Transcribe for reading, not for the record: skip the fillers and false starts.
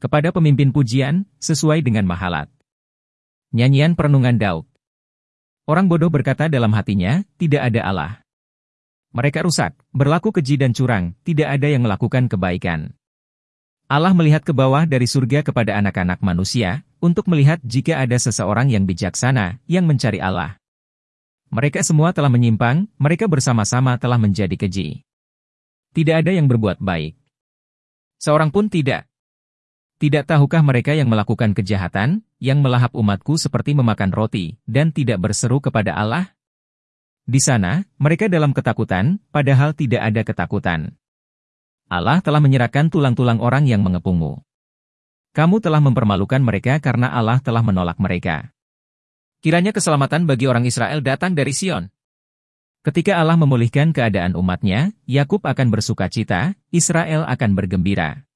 Kepada pemimpin pujian, sesuai dengan mahalat. Nyanyian Perenungan Daud. Orang bodoh berkata dalam hatinya, tidak ada Allah. Mereka rusak, berlaku keji dan curang, tidak ada yang melakukan kebaikan. Allah melihat ke bawah dari surga kepada anak-anak manusia, untuk melihat jika ada seseorang yang bijaksana, yang mencari Allah. Mereka semua telah menyimpang, mereka bersama-sama telah menjadi keji. Tidak ada yang berbuat baik. Seorang pun tidak. Tidak tahukah mereka yang melakukan kejahatan, yang melahap umatku seperti memakan roti, dan tidak berseru kepada Allah? Di sana, mereka dalam ketakutan, padahal tidak ada ketakutan. Allah telah menyerahkan tulang-tulang orang yang mengepungmu. Kamu telah mempermalukan mereka karena Allah telah menolak mereka. Kiranya keselamatan bagi orang Israel datang dari Sion. Ketika Allah memulihkan keadaan umatnya, Yakub akan bersukacita, Israel akan bergembira.